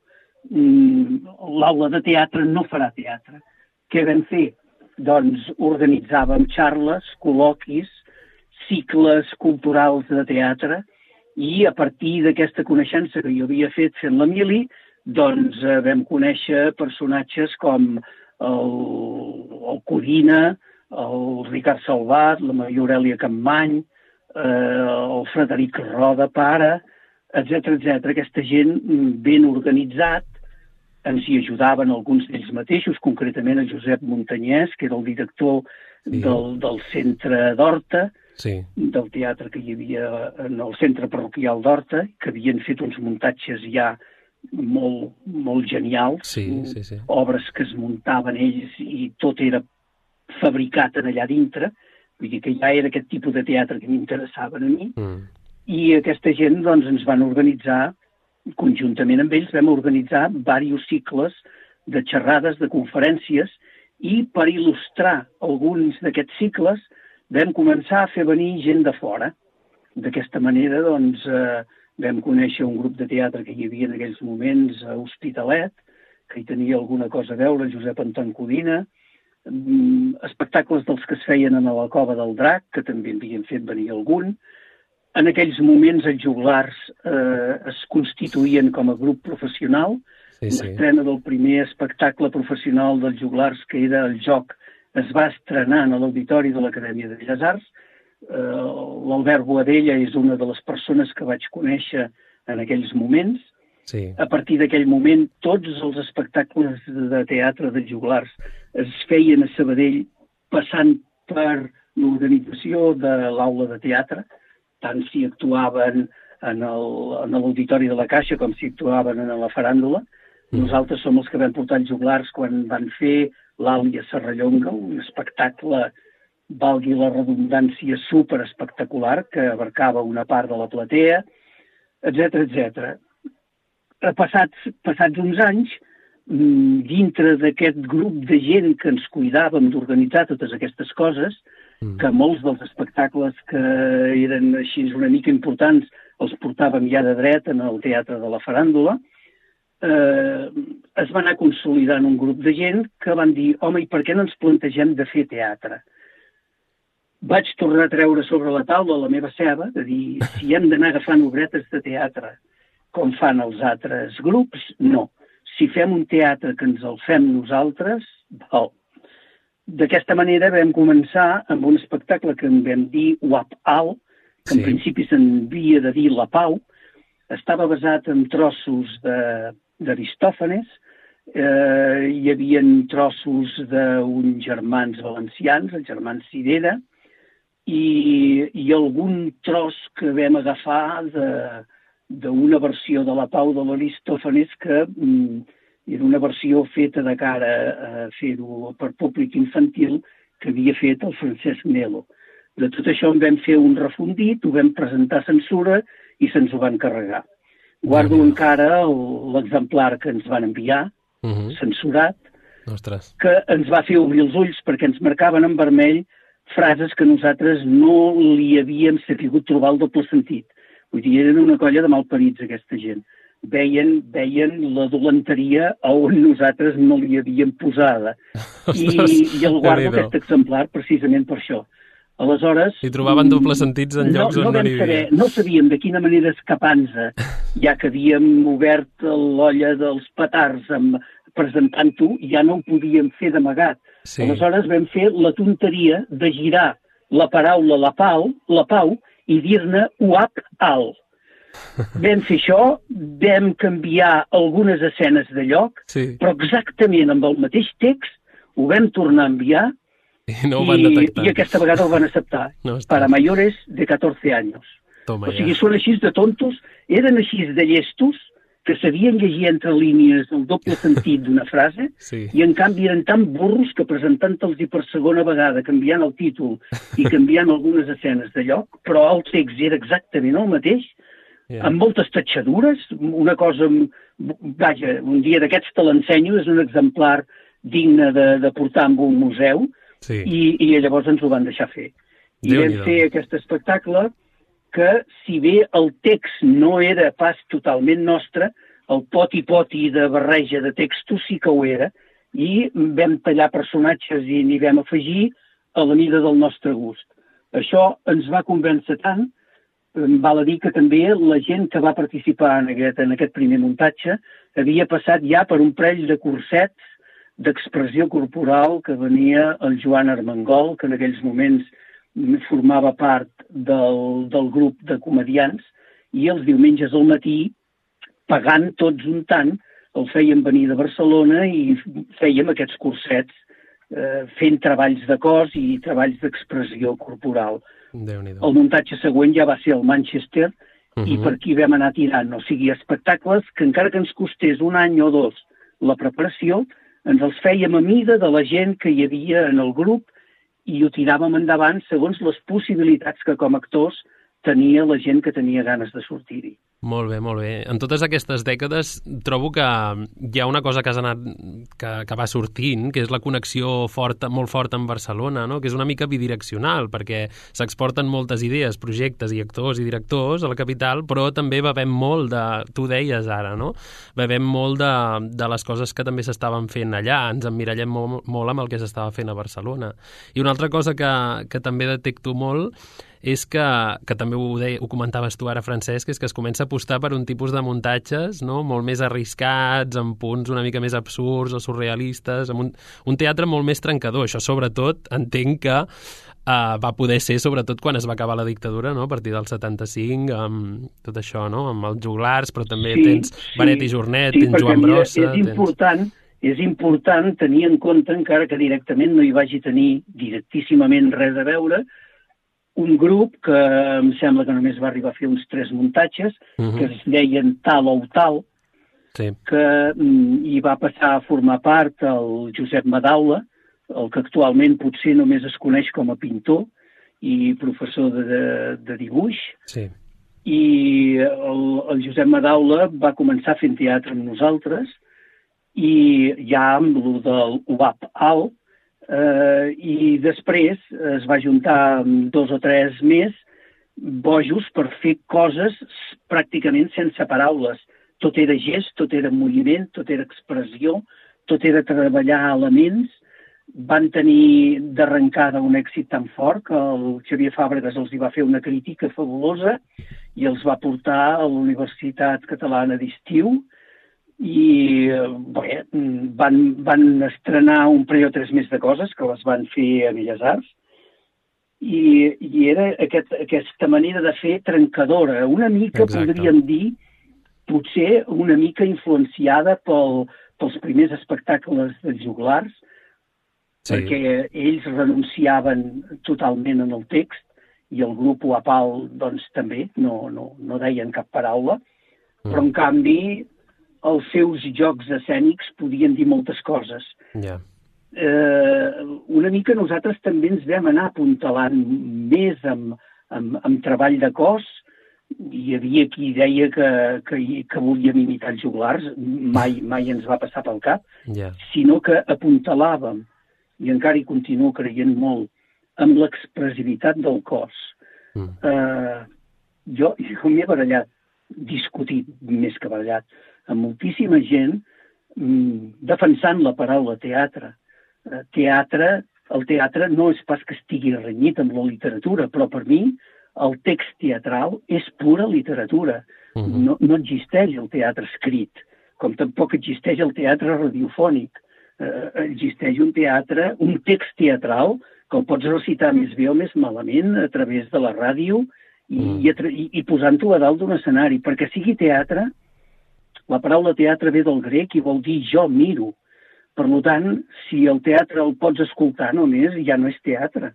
l'aula de teatre no farà teatre. Què vam fer? Doncs organitzàvem xarles, col·loquis, cicles culturals de teatre, i a partir d'aquesta coneixença que jo havia fet fent la mili, doncs vam conèixer personatges com el Codina, el Ricard Salvat, la Maria Aurèlia Campmany, el Frederic Roda, pare, etc. Aquesta gent ben organitzat, ens hi ajudaven alguns d'ells mateixos, concretament el Josep Montanyès, que era el director del centre d'Horta, del teatre que hi havia en el centre parroquial d'Horta, que havien fet uns muntatges ja molt genials, obres que es muntaven ells i tot era fabricat allà dintre, vull dir que ja era aquest tipus de teatre que m'interessaven a mi, i aquesta gent doncs, ens van organitzar, conjuntament amb ells, vam organitzar diversos cicles de xerrades, de conferències, i per il·lustrar alguns d'aquests cicles vam començar a fer venir gent de fora. D'aquesta manera, doncs, vam conèixer un grup de teatre que hi havia en aquells moments a Hospitalet, que hi tenia alguna cosa a veure, Josep Anton Codina, espectacles dels que es feien a la Cova del Drac, que també havien fet venir algun. En aquells moments els Joglars es constituïen com a grup professional. L'estrena del primer espectacle professional dels Joglars, que era el Joc, es va estrenar a l'Auditori de l'Acadèmia de Belles Arts. L'Albert Boadella és una de les persones que vaig conèixer en aquells moments. A partir d'aquell moment, tots els espectacles de teatre dels Joglars es feien a Sabadell passant per l'organització de l'aula de teatre, tant si actuaven en l'Auditori de la Caixa com si actuaven en la faràndula. Nosaltres som els que vam portar els Joglars quan van fer l'Àlia Serrallonga, un espectacle, valgui la redundància, superespectacular, que abarcava una part de la platea, etc. Passats uns anys, dintre d'aquest grup de gent que ens cuidàvem d'organitzar totes aquestes coses, que molts dels espectacles que eren així una mica importants els portàvem ja de dret en el teatre de la faràndula, es va anar consolidant un grup de gent que van dir, home, i per què no ens plantegem de fer teatre? Vaig tornar a treure sobre la taula la meva ceba, de dir, si hem d'anar agafant obretes de teatre com fan els altres grups, no. Si fem un teatre que ens el fem nosaltres, val. D'aquesta manera vam començar amb un espectacle que en vam dir Uap-Al, que en principi s'havia de dir La Pau. Estava basat en trossos d'Aristòfanes, hi havia trossos d'uns germans valencians, els germans Cirera, i algun tros que vam agafar d'una versió de La Pau de l'Aristòfanes que era una versió feta de cara a fer-ho per públic infantil que havia fet el Francesc Melo. De tot això en vam fer un refundit, ho vam presentar a censura i se'ns ho van carregar. Guardo encara l'exemplar que ens van enviar, censurat, que ens va fer obrir els ulls perquè ens marcaven en vermell frases que nosaltres no li havíem sapigut trobar el doble sentit. Vull dir, eren una colla de malparits, aquesta gent. Veien la dolenteria a on nosaltres no li havíem posada. I el guardo aquest exemplar precisament per això. Aleshores... I trobaven dobles sentits en llocs on no n'hi havia. No sabíem de quina manera escapar-nos, ja que havíem obert l'olla dels petards presentant-ho, ja no ho podíem fer d'amagat. Sí. Aleshores vam fer la tonteria de girar la paraula la pau i dir-ne UAP alt. Vam fer això, vam canviar algunes escenes de lloc, però exactament amb el mateix text ho vam tornar a enviar i aquesta vegada ho van acceptar. Para mayores de 14 años. O sigui, són així de tontos, eren així de llestos, que sabien llegir entre línies el doble sentit d'una frase, i en canvi eren tan burros que presentant-los per segona vegada, canviant el títol i canviant algunes escenes de lloc, però el text era exactament el mateix, amb moltes tatxadures, una cosa... Vaja, un dia d'aquests te l'ensenyo, és un exemplar digne de portar en un museu, i llavors ens ho van deixar fer. I vam fer aquest espectacle que, si bé el text no era pas totalment nostre, el poti-poti de barreja de textos sí que ho era, i vam tallar personatges i n'hi vam afegir a la mida del nostre gust. Això ens va convèncer tant, val a dir que també la gent que va participar en aquest primer muntatge havia passat ja per un parell de cursets d'expressió corporal que venia el Joan Armengol, que en aquells moments formava part del grup de comediants, i els diumenges al matí, pagant tots un tant, el fèiem venir de Barcelona i fèiem aquests cursets fent treballs de cos i treballs d'expressió corporal. El muntatge següent ja va ser el Manchester i per aquí vam anar tirant. O sigui, espectacles que encara que ens costés un any o dos la preparació, ens els fèiem a mida de la gent que hi havia en el grup i ho tiràvem endavant segons les possibilitats que com a actors tenia la gent que tenia ganes de sortir-hi. Molt bé, molt bé. En totes aquestes dècades trobo que hi ha una cosa que va sortint, que és la connexió molt forta amb Barcelona, no? Que és una mica bidireccional, perquè s'exporten moltes idees, projectes i actors i directors a la capital, però també bevem molt tu deies ara, no? Bevem molt de les coses que també s'estaven fent allà, ens emmirallem molt amb el que s'estava fent a Barcelona. I una altra cosa que també detecto molt és que també ho comentaves tu ara, Francesc, és que es comença a apostar per un tipus de muntatges, no? Molt més arriscats, amb punts una mica més absurds o surrealistes, amb un teatre molt més trencador. Això, sobretot, entenc que va poder ser, sobretot, quan es va acabar la dictadura, no? A partir del 75, amb tot això, no? Amb els joglars, però també tens Benet i Jornet, tens Joan Brossa... És important tenir en compte, encara que directament no hi vagi tenir directíssimament res a veure, un grup que em sembla que només va arribar a fer uns 3 muntatges, que es deien Tal o Tal, que hi va passar a formar part el Josep Madaula, el que actualment potser només es coneix com a pintor i professor de dibuix. I el Josep Madaula va començar fent teatre amb nosaltres i ja amb el del UAP alt, i després es va juntar amb 2 o 3 més bojos per fer coses pràcticament sense paraules. Tot era gest, tot era moviment, tot era expressió, tot era treballar elements. Van tenir d'arrencada un èxit tan fort que el Xavier Fàbregas els hi va fer una crítica fabulosa i els va portar a la Universitat Catalana d'Estiu i bé, van estrenar un parell o 3 més de coses que les van fer a Belles Arts i era aquesta manera de fer trencadora, una mica, podríem dir, potser una mica influenciada pels primers espectacles dels joglars, perquè ells renunciaven totalment en el text i el grup UAPAL doncs també no deien cap paraula, però en canvi els seus jocs escènics podien dir moltes coses. una mica nosaltres també ens vam anar apuntalant més amb treball de cos. Hi havia qui deia que volíem imitar els joglars, mai ens va passar pel cap, sinó que apuntalàvem, i encara hi continuo creient molt, amb l'expressivitat del cos. Jo m'he barallat, discutit més que barallat, amb moltíssima gent defensant la paraula teatre. El teatre no és pas que estigui renyit amb la literatura, però per mi el text teatral és pura literatura. No existeix el teatre escrit, com tampoc existeix el teatre radiofònic. Existeix un text teatral que el pots recitar més bé o més malament a través de la ràdio i posant-ho a dalt d'un escenari. Perquè sigui teatre, la paraula teatre ve del grec i vol dir jo miro. Per tant, si el teatre el pots escoltar només, ja no és teatre.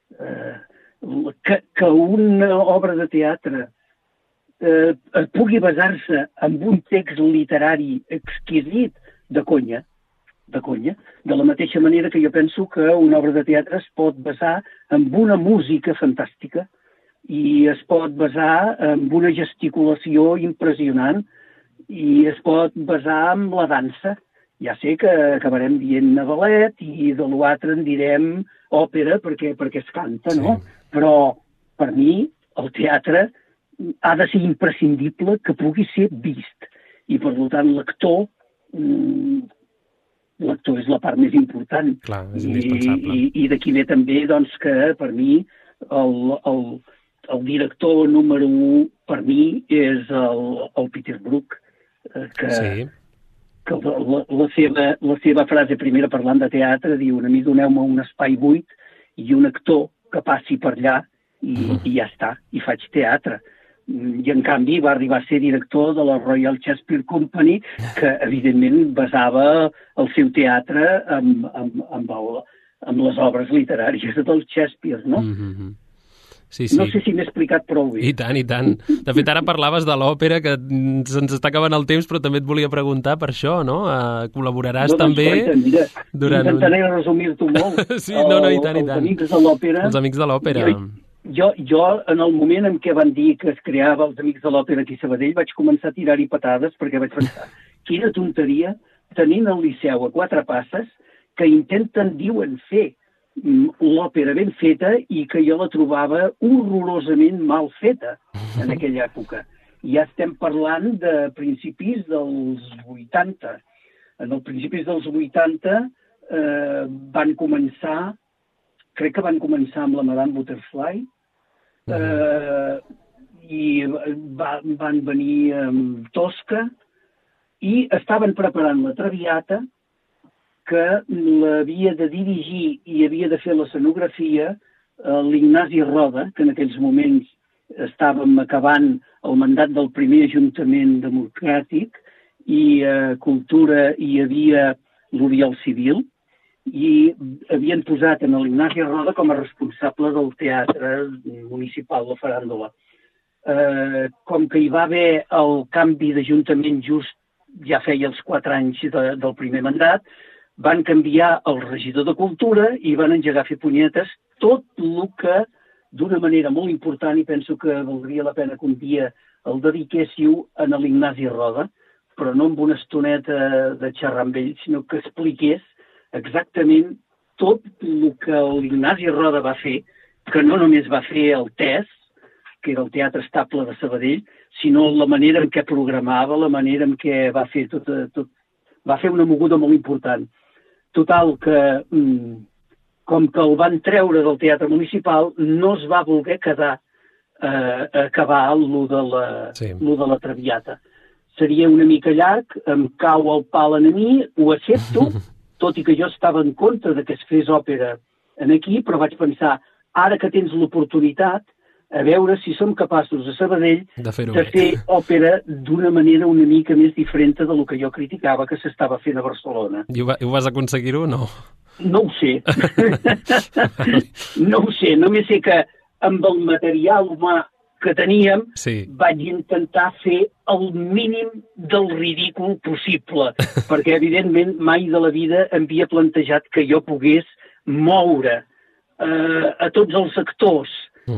Que una obra de teatre pugui basar-se en un text literari exquisit, de conya. De la mateixa manera que jo penso que una obra de teatre es pot basar en una música fantàstica i es pot basar en una gesticulació impressionant i es pot basar en la dansa. Ja sé que acabarem dient ballet i de l'altre en direm òpera perquè es canta, no? Però per mi el teatre ha de ser imprescindible que pugui ser vist. I per tant l'actor és la part més important. Clar, és indispensable. I d'aquí ve també doncs, que per mi el director número 1 per mi és el Peter Brook, que la seva frase primera parlant de teatre diu: a mi doneu-me un espai buit i un actor que passi per allà i ja està, i faig teatre. I en canvi va arribar a ser director de la Royal Shakespeare Company, que evidentment basava el seu teatre amb les obres literàries del Shakespeare, no? Sí. No sé si m'he explicat prou bé. I tant, i tant. De fet, ara parlaves de l'òpera, que se'ns està acabant el temps, però també et volia preguntar per això, no? Col·laboraràs també... Mira, intentaré resumir-t'ho molt. Sí, i tant. Els Amics de l'Òpera... Els Amics de l'Òpera. Jo, en el moment en què van dir que es creava els Amics de l'Òpera aquí a Sabadell, vaig començar a tirar-hi patades perquè vaig pensar, quina tonteria, tenint el Liceu a 4 passes, que diuen fer l'òpera ben feta i que jo la trobava horrorosament mal feta en aquella època. Ja estem parlant de principis dels 80. En els principis dels 80 crec que van començar amb la Madame Butterfly i van venir amb Tosca i estaven preparant la Traviata, que l'havia de dirigir i havia de fer l'escenografia l'Ignasi Roda, que en aquells moments estàvem acabant el mandat del primer Ajuntament democràtic, i a Cultura hi havia l'Oriol Civil, i havien posat en l'Ignasi Roda com a responsable del Teatre Municipal de Faràndula. Com que hi va haver el canvi d'Ajuntament just ja feia els 4 anys del primer mandat, van canviar el regidor de Cultura i van engegar a fer punyetes tot el que, d'una manera molt important, i penso que valdria la pena que un dia el dediquéssiu a l'Ignasi Roda, però no amb una estoneta de xerrar amb ell, sinó que expliqués exactament tot el que l'Ignasi Roda va fer, que no només va fer el TES, que era el Teatre Estable de Sabadell, sinó la manera en què programava, la manera en què va fer tot. Va fer una moguda molt important. Total, que com que el van treure del Teatre Municipal, no es va voler quedar a acabar lo de la Traviata. Seria una mica llarg, em cau el pal a mi, ho accepto, tot i que jo estava en contra de que es fes òpera aquí, però vaig pensar, ara que tens l'oportunitat, a veure si som capaços a Sabadell de fer òpera d'una manera una mica més diferent del que jo criticava que s'estava fent a Barcelona. I ho vas aconseguir-ho o no? No ho sé. No ho sé. Només sé que amb el material humà que teníem, sí, vaig intentar fer el mínim del ridícul possible, perquè, evidentment, mai de la vida em havia plantejat que jo pogués moure a tots els actors,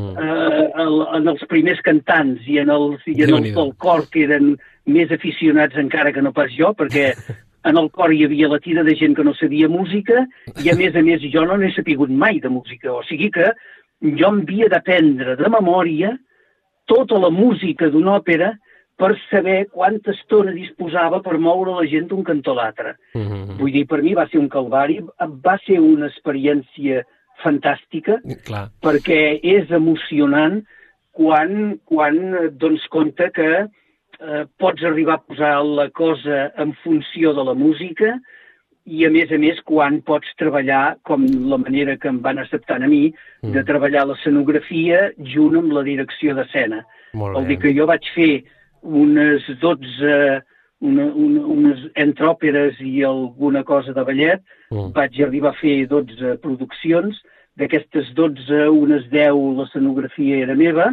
en els primers cantants i en els del cor, que eren més aficionats encara que no pas jo, perquè en el cor hi havia la tira de gent que no sabia música i, a més, jo no n'he sapigut mai de música. O sigui que jo em havia d'aprendre de memòria tota la música d'una òpera per saber quanta estona disposava per moure la gent d'un cantó a l'altre. Vull dir, per mi va ser un calvari, va ser una experiència fantàstica, perquè és emocionant quan dones compte que pots arribar a posar la cosa en funció de la música i, a més, quan pots treballar, com la manera que em van acceptant a mi, de treballar l'escenografia junt amb la direcció d'escena. Vol dir que jo vaig fer unes 12, unes entre òperes i alguna cosa de ballet, vaig arribar a fer 12 produccions, d'aquestes 12, unes 10 l'escenografia era meva,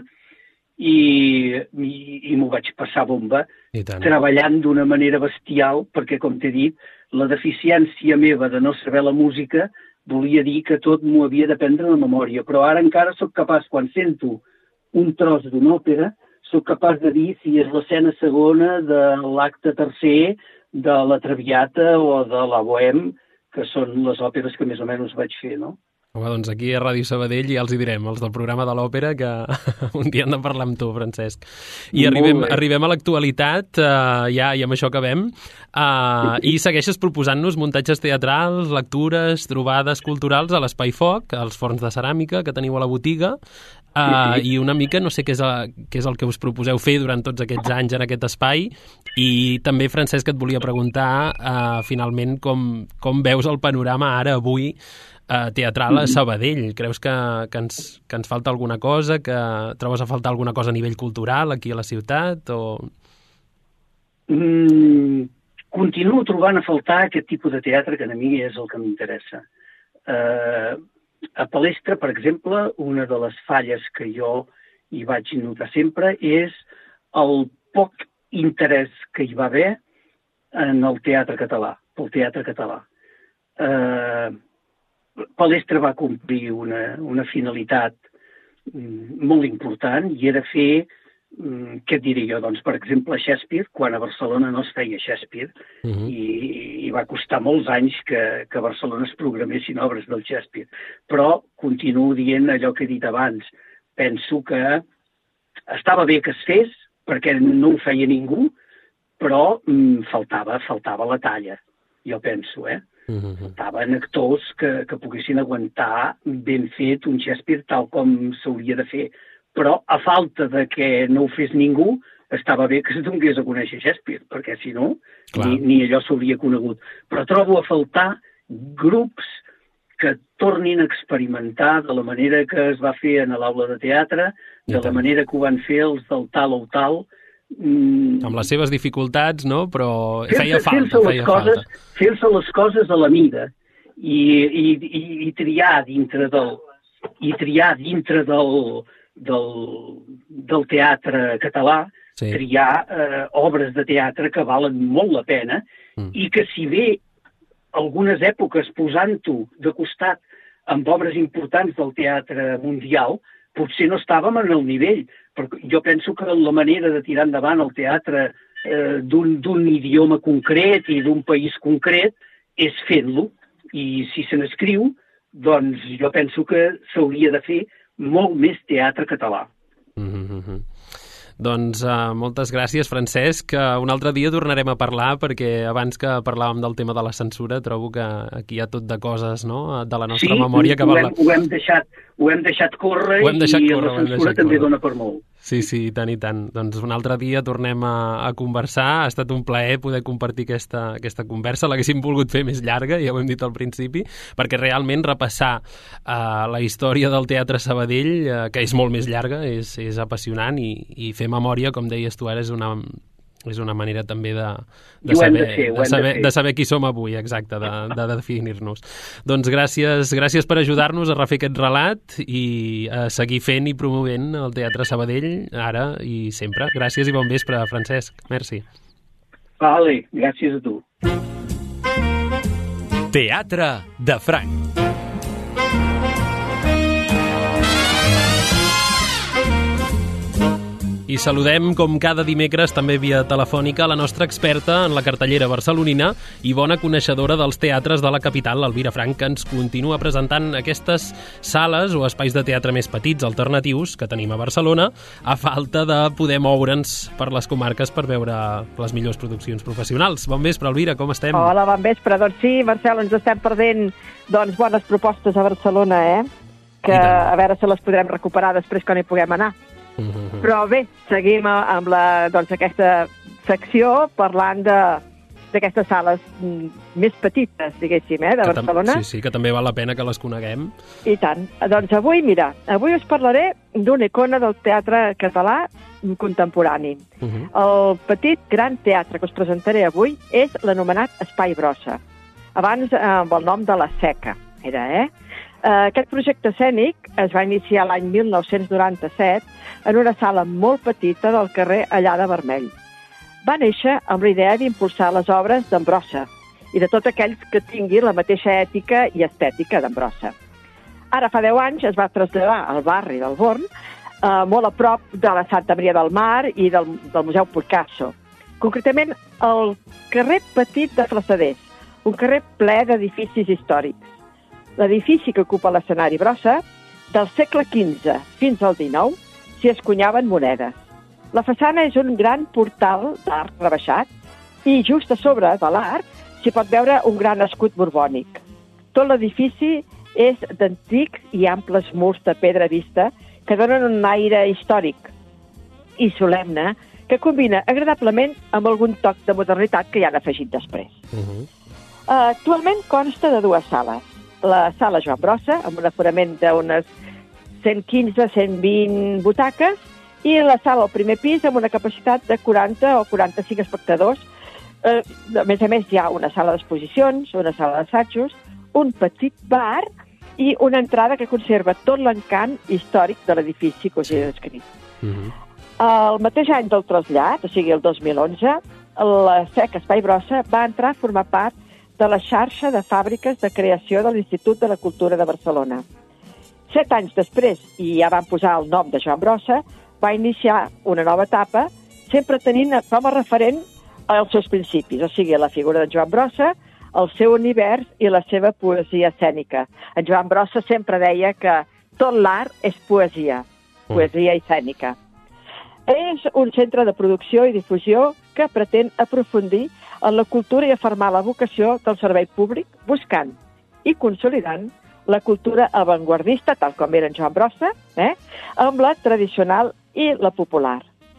i m'ho vaig passar bomba, treballant d'una manera bestial, perquè, com t'he dit, la deficiència meva de no saber la música volia dir que tot m'ho havia d'aprendre de memòria, però ara encara sóc capaç, quan sento un tros d'una òpera, sóc capaç de dir si és l'escena segona de l'acte tercer de la Traviata o de la Bohème, que són les òperes que més o menys vaig fer, no? Home, doncs aquí a Ràdio Sabadell ja els hi direm, els del programa de l'òpera, que un dia hem de parlar amb tu, Francesc. I arribem a l'actualitat, ja, i amb això acabem, i segueixes proposant-nos muntatges teatrals, lectures, trobades culturals a l'Espai Foc, als forns de ceràmica que teniu a la botiga, i una mica no sé què és el que us proposeu fer durant tots aquests anys en aquest espai, i també, Francesc, et volia preguntar finalment com veus el panorama ara, avui, teatral a Sabadell. Creus que ens falta alguna cosa, que trobes a faltar alguna cosa a nivell cultural aquí a la ciutat? Continuo trobant a faltar aquest tipus de teatre que a mi és el que m'interessa. A Palestra, per exemple, una de les falles que jo hi vaig notar sempre és el poc interès que hi va haver en el teatre català, pel teatre català. Palestra va complir una finalitat molt important i era fer, què et diré jo, doncs, per exemple, Shakespeare, quan a Barcelona no es feia Shakespeare, i va costar molts anys que a Barcelona es programessin obres del Shakespeare. Però continuo dient allò que he dit abans. Penso que estava bé que es fes, perquè no ho feia ningú, però faltava la talla, jo penso, Faltaven actors que poguessin aguantar ben fet un Shakespeare tal com s'hauria de fer. Però a falta de que no ho fes ningú, estava bé que es donés a conèixer Shakespeare, perquè si no, ni allò s'hauria conegut. Però trobo a faltar grups que tornin a experimentar de la manera que es va fer en l'aula de teatre, de la manera que ho van fer els del tal o tal, amb les seves dificultats, no? Però feia falta. Fer-se les coses a la mida i triar dintre del teatre català, triar obres de teatre que valen molt la pena i que, si bé algunes èpoques posant-ho de costat amb obres importants del teatre mundial, potser no estàvem en el nivell. Però jo penso que la manera de tirar endavant el teatre d'un idioma concret i d'un país concret és fent-lo. I si se n'escriu, doncs jo penso que s'hauria de fer molt més teatre català. Doncs moltes gràcies, Francesc. Un altre dia tornarem a parlar, perquè abans que parlàvem del tema de la censura, trobo que aquí hi ha tot de coses, no?, de la nostra memòria que ho hem deixat córrer i la censura també dona per molt. Sí, i tant, i tant. Doncs un altre dia tornem a conversar. Ha estat un plaer poder compartir aquesta conversa. L'haguéssim volgut fer més llarga, ja ho hem dit al principi, perquè realment repassar la història del Teatre Sabadell, que és molt més llarga, és apassionant, i fer memòria, com deies tu ara, és És una manera també de saber qui som avui, exacte, de definir-nos. Doncs gràcies per ajudar-nos a refer aquest relat i a seguir fent i promovent el Teatre Sabadell, ara i sempre. Gràcies i bon vespre, Francesc. Merci. Vale, gràcies a tu. Teatre de Franc. I saludem, com cada dimecres, també via telefònica, la nostra experta en la cartellera barcelonina i bona coneixedora dels teatres de la capital, l'Elvira Franch, que ens continua presentant aquestes sales o espais de teatre més petits, alternatius, que tenim a Barcelona, a falta de poder moure'ns per les comarques per veure les millors produccions professionals. Bon vespre, Elvira, com estem? Hola, bon vespre. Doncs sí, Marcel, ens estem perdent bones propostes a Barcelona, que a veure si les podrem recuperar després quan hi puguem anar. Però bé, seguim amb aquesta secció parlant d'aquestes sales més petites, diguéssim, de Barcelona. Sí, que també val la pena que les coneguem. I tant. Doncs avui us parlaré d'una icona del teatre català contemporani. El petit gran teatre que us presentaré avui és l'anomenat Espai Brossa. Abans amb el nom de La Seca, Aquest projecte escènic es va iniciar l'any 1997 en una sala molt petita del carrer Allada Vermell. Va néixer amb la idea d'impulsar les obres d'en Brossa i de tots aquells que tinguin la mateixa ètica i estètica d'en Brossa. Ara, fa 10 anys, es va traslladar al barri del Born, molt a prop de la Santa Maria del Mar i del Museu Picasso. Concretament, al carrer Petit de Flassaders, un carrer ple d'edificis històrics. L'edifici que ocupa l'escenari Brossa, del segle XV fins al XIX, s'hi escunyaven monedes. La façana és un gran portal d'arc rebaixat i just a sobre de l'arc s'hi pot veure un gran escut borbònic. Tot l'edifici és d'antics i amples murs de pedra vista que donen un aire històric i solemne que combina agradablement amb algun toc de modernitat que hi han afegit després. Actualment consta de 2 sales. La sala Joan Brossa, amb un aforament d'unes 115-120 butaques, i la sala al primer pis amb una capacitat de 40 o 45 espectadors. A més, hi ha una sala d'exposicions, una sala d'assajos, un petit bar i una entrada que conserva tot l'encant històric de l'edifici que us he descrit. El mateix any del trasllat, o sigui el 2011, la Seca Espai Brossa va entrar a formar part de la xarxa de fàbriques de creació de l'Institut de la Cultura de Barcelona. 7 anys després, i ja van posar el nom de Joan Brossa, va iniciar una nova etapa, sempre tenint com a referent els seus principis, o sigui, la figura de Joan Brossa, el seu univers i la seva poesia escènica. En Joan Brossa sempre deia que tot l'art és poesia escènica. És un centre de producció i difusió que pretén aprofundir en la cultura i afermar la vocació del servei públic, buscant i consolidant la cultura avantguardista, tal com era en Joan Brossa, amb la tradicional i la popular.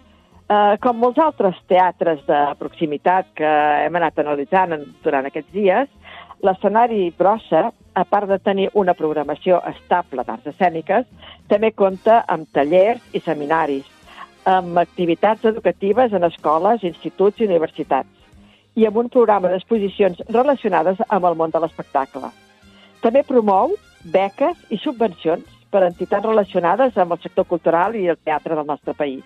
Com molts altres teatres de proximitat que hem anat analitzant durant aquests dies, l'escenari Brossa, a part de tenir una programació estable d'arts escèniques, també compta amb tallers i seminaris, amb activitats educatives en escoles, instituts i universitats, i amb un programa d'exposicions relacionades amb el món de l'espectacle. També promou beques i subvencions per a entitats relacionades amb el sector cultural i el teatre del nostre país.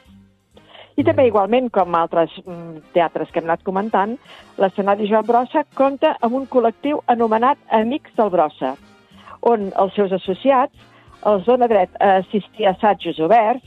I també, igualment, com altres teatres que hem anat comentant, l'escenari Joan Brossa compta amb un col·lectiu anomenat Amics del Brossa, on els seus associats els dona dret a assistir a assajos oberts,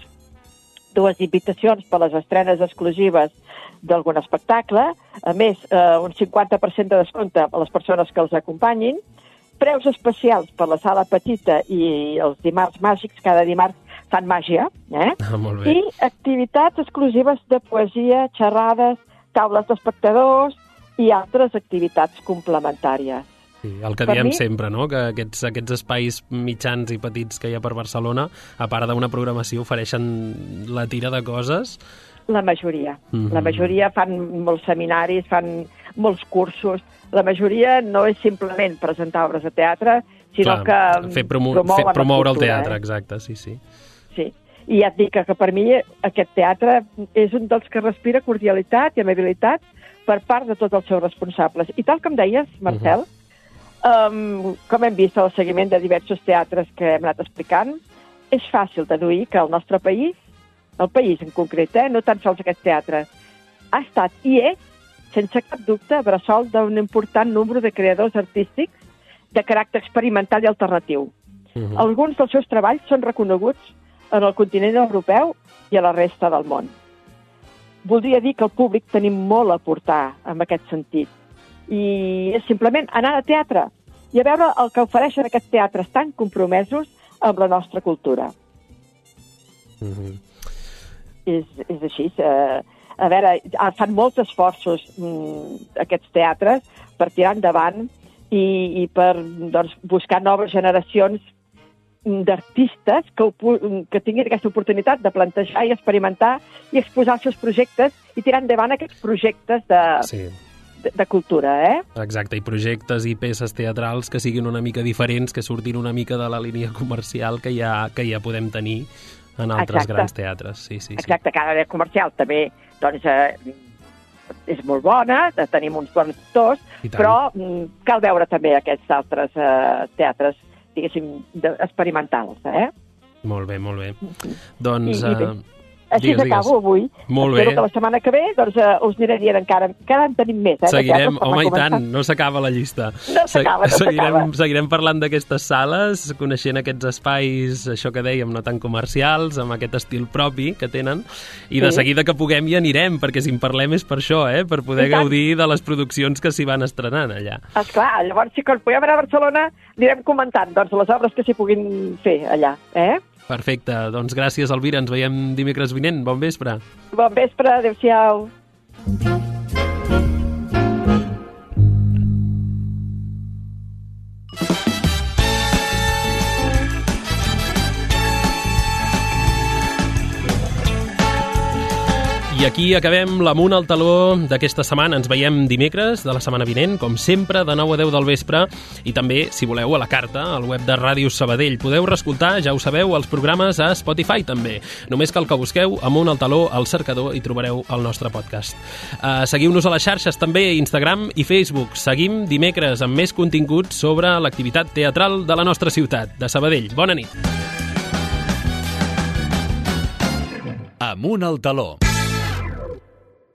2 invitacions per les estrenes exclusives d'algun espectacle, a més, un 50% de descompte a les persones que els acompanyin, preus especials per la sala petita i els dimarts màgics, cada dimarts fan màgia, Molt bé. I activitats exclusives de poesia, xerrades, taules d'espectadors i altres activitats complementàries. Sí, el que diem sempre, no? Que aquests espais mitjans i petits que hi ha per Barcelona, a part d'una programació, ofereixen la tira de coses. La majoria. La majoria fan molts seminaris, fan molts cursos. La majoria no és simplement presentar obres de teatre, sinó que promoure el teatre, exacte, sí. Sí. I ja et dic que per mi aquest teatre és un dels que respira cordialitat i amabilitat per part de tots els seus responsables. I tal com deies, Marcel, com hem vist el seguiment de diversos teatres que hem anat explicant, és fàcil deduir que el nostre país, el país en concret, no tan sols aquest teatre, ha estat i és, sense cap dubte, bressol d'un important nombre de creadors artístics de caràcter experimental i alternatiu. Alguns dels seus treballs són reconeguts en el continent europeu i a la resta del món. Voldria dir que el públic tenim molt a aportar en aquest sentit. I és simplement anar a teatre i a veure el que ofereixen aquests teatres tan compromesos amb la nostra cultura. És així. A veure, fan molts esforços aquests teatres per tirar endavant i per buscar noves generacions d'artistes que tinguin aquesta oportunitat de plantejar i experimentar i exposar els seus projectes i tirar endavant aquests projectes de cultura, Exacte, i projectes i peces teatrals que siguin una mica diferents, que surtin una mica de la línia comercial que ja podem tenir en altres grans teatres. Sí. Exacte, cada línia comercial també és molt bona, tenim uns bons actors, però cal veure també aquests altres teatres, diguéssim, experimentals, Molt bé. Doncs... Així acabo avui. Molt Espero bé. que la setmana que ve us aniré dient encara en tenim més. Seguirem, home, i tant, no s'acaba la llista. No s'acaba. Seguirem parlant d'aquestes sales, coneixent aquests espais, això que dèiem, no tan comercials, amb aquest estil propi que tenen, i de seguida que puguem hi anirem, perquè si en parlem és per això, per poder gaudir de les produccions que s'hi van estrenant allà. Esclar, llavors si quan puguem anar a Barcelona anirem comentant les obres que s'hi puguin fer allà, Perfecte, doncs gràcies, Elvira, ens veiem dimecres vinent. Bon vespre. Bon vespre, adéu-siau. I aquí acabem l'Amunt al Taló d'aquesta setmana. Ens veiem dimecres de la setmana vinent, com sempre, de 9 a 10 del vespre, i també, si voleu, a la carta, al web de Ràdio Sabadell. Podeu reescoltar, ja ho sabeu, els programes a Spotify també. Només cal que busqueu Amunt al Taló al cercador i trobareu el nostre podcast. Seguiu-nos a les xarxes també, Instagram i Facebook. Seguim dimecres amb més continguts sobre l'activitat teatral de la nostra ciutat, de Sabadell. Bona nit. Amunt al Taló.